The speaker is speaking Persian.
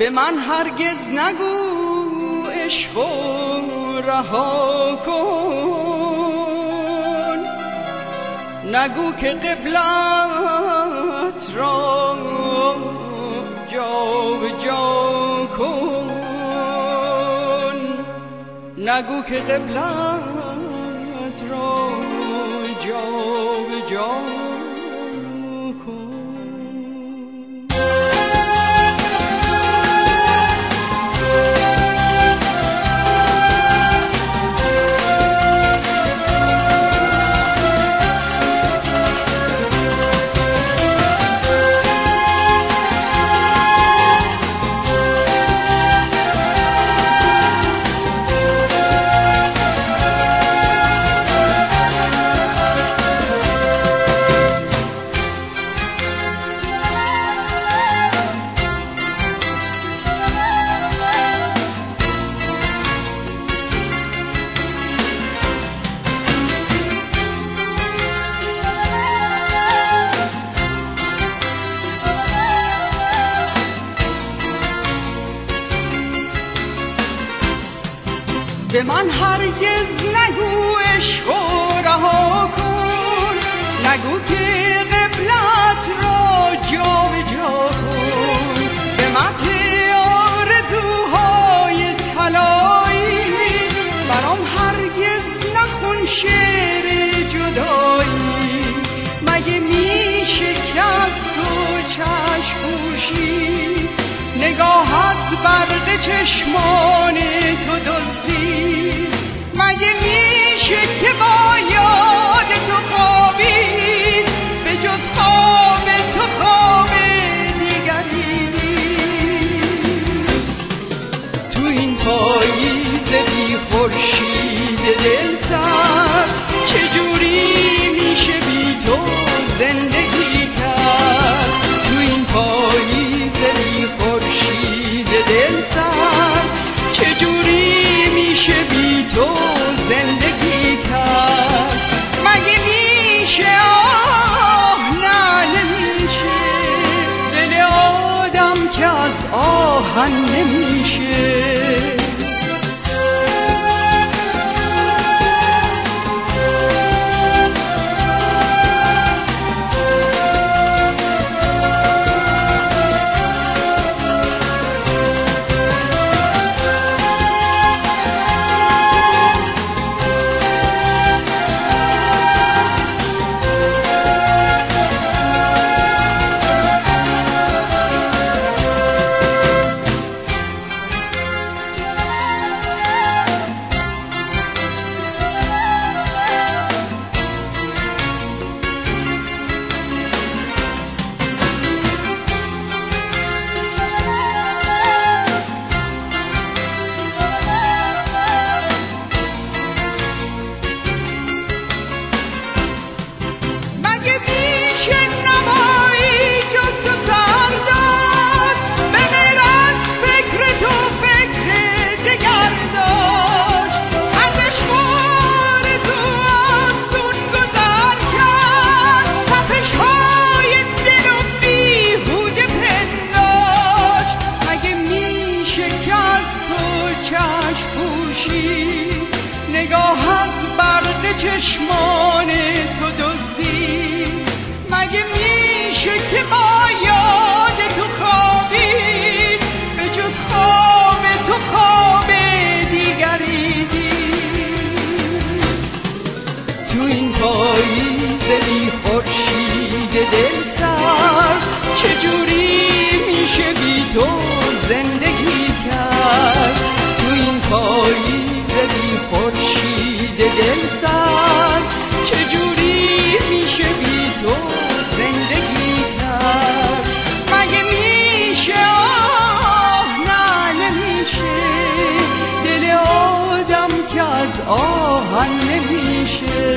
به من هرگز نگو عشقو رها کن، نگو که قبلت را جا به جا کن، نگو که قبلت را جا به جا کن. به من هرگز نگو عشقو رها کن، نگو که قبلت را جا به جا کن، به مدح آرزوهای طلایی برام هرگز نخون شعر جدایی. مگه میشه که از تو چشم پوشی، نگاه از برق چشمان تو دزدی؟ مگه میشه که با یاد تو خوابی، به جز خواب تو خواب دیگری؟ تو این پاییز بی خورشید دل سر چجوری میشه بی تو زندگی کرد؟ تو این پاییز بی خورشید دل سر چجوری میشه بی تو زندگی کرد؟ مگه میشه؟ آه نه نمیشه، دل آدم که از آهن نمیشه. نگاه از برق چشمان تو دزدی؟ مگه میشه که با یاد تو خوابی، به جز خواب تو خواب دیگری دی؟ تو این پاییز بی خورشید دل سر چجوری میشه بی تو زندگی کرد؟ تو این پاییز بی خورشید دل سر چجوری میشه بی تو زندگی کرد؟ مگه میشه؟ آه نه نمیشه، دل آدم که از آهن نمیشه.